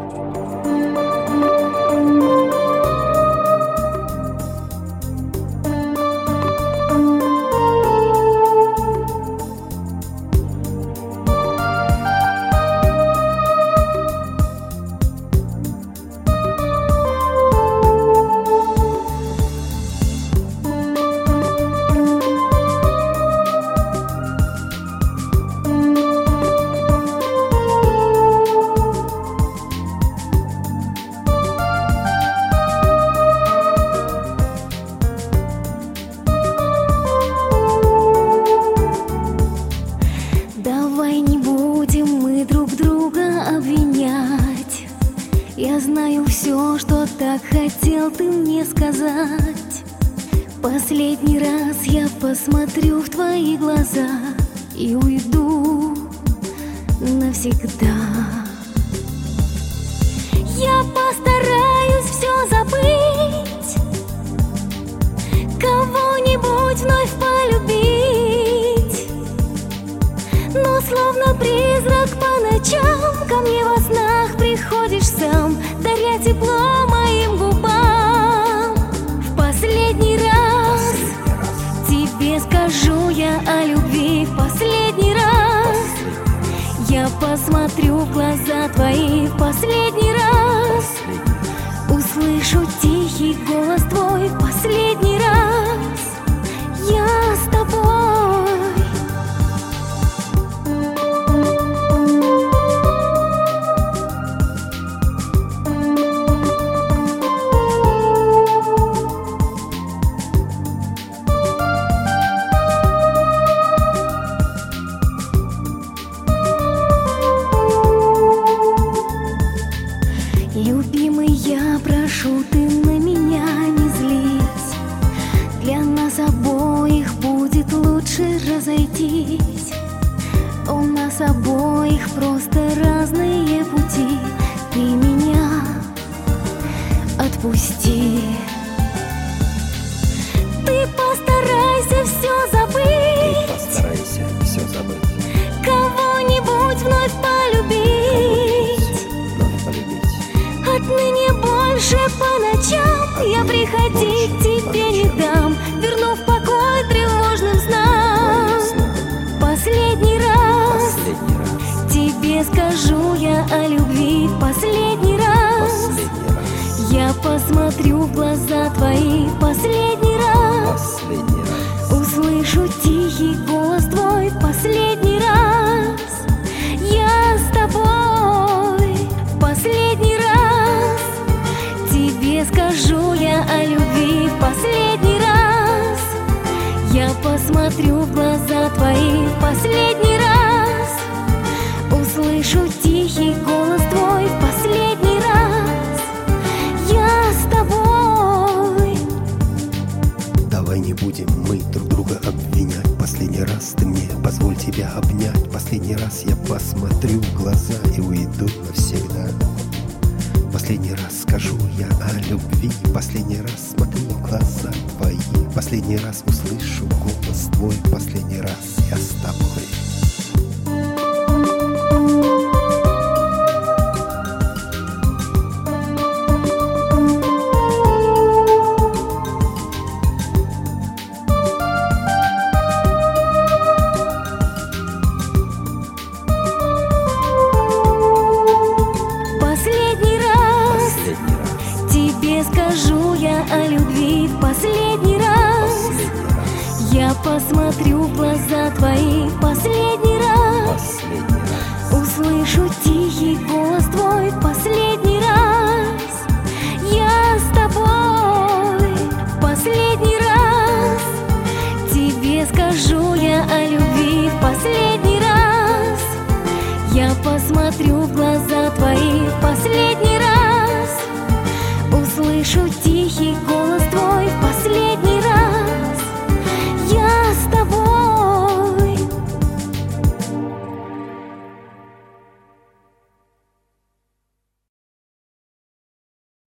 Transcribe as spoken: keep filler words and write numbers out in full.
Давай не будем мы друг друга обвинять. Я знаю все, что так хотел ты мне сказать. Последний раз я посмотрю в твои глаза и уйду навсегда. Я постараюсь все забыть, кого-нибудь вновь полюбить, но словно призрак по ночам ко мне во снах приходишь сам, даря тепло моим губам. В последний раз тебе скажу я о любви, в последний раз я посмотрю в глаза твои, в последний раз услышу тихий голос твой, в последний раз я с тобой. Любимый, я прошу, ты на меня не злись. Для нас обоих будет лучше разойтись. У нас обоих просто разные пути. Ты меня отпусти. Ты постарайся все забыть. Ты постарайся все забыть. Кого-нибудь вновь полюбить. Отныне больше по ночам я приходить к тебе не дам, вернув покой тревожным снам. Последний раз тебе скажу я о любви, последний раз я посмотрю в глаза твои, последний раз услышу тихий голос твой, последний раз я с тобой. В последний раз тебе скажу я о любви, в последний раз я посмотрю в глаза твои, в последний раз услышу тихий голос твой, в последний раз я с тобой. Давай не будем мы друг друга обвинять. Последний раз ты мне позволь тебя обнять. Последний раз я посмотрю в глаза и уйду навсегда. Последний раз скажу я о любви, последний раз смотрю в глаза твои, последний раз услышу голос твой, последний раз я с тобой. Тебе скажу я о любви, в последний раз я посмотрю в глаза твои, в последний раз услышу тихий голос твой, в последний раз я с тобой. В последний раз тебе скажу я о любви, в последний раз я посмотрю в глаза твои, в последний раз услышу тихий голос